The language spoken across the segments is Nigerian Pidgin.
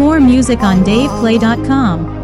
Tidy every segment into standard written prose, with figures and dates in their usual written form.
More music on DavePlay.com.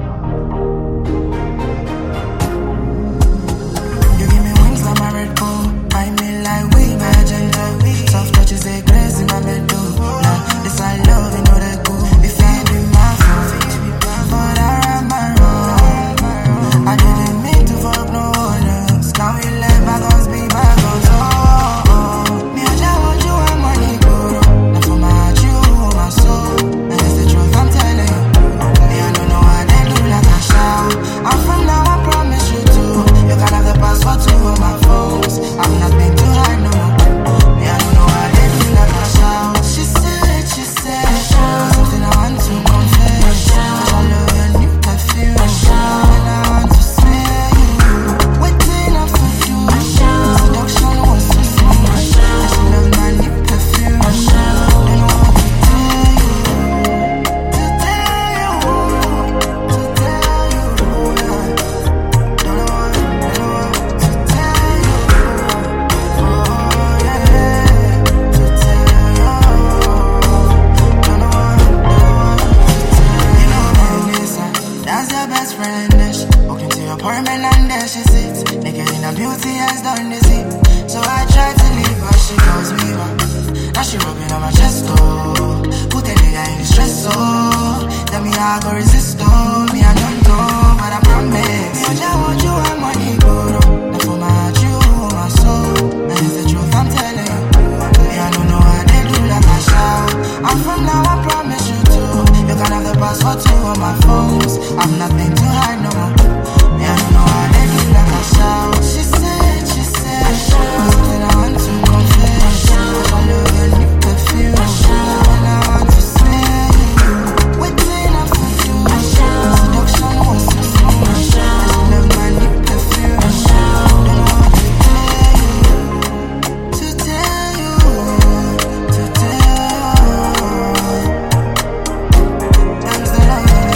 And there she sits, naked in her beauty has done the seat. So I try to leave, but she calls me back. Now she rubbing on my chest, oh. Put a nigga in the stress, oh. Tell me how I go resist, oh. Me I don't know, but I promise. Me I just want you and money, go. Now for my heart, you, my soul. And it's the truth I'm telling you. Me I don't know how they do like I shout. I'm from now, I promise you too. You can have the password to all my phones. I'm nothing to hide no more. Me I don't know how they do like I shout. She said, something I want to confess. I love your new perfume, and I want to smell you. Waiting up for you. Seduction was so smooth. I should love my new perfume. Don't know what to tell you. I'm still on your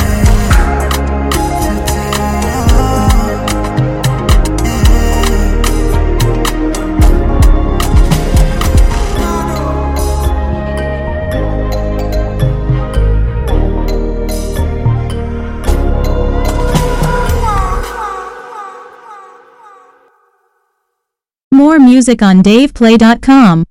More music on DavePlay.com.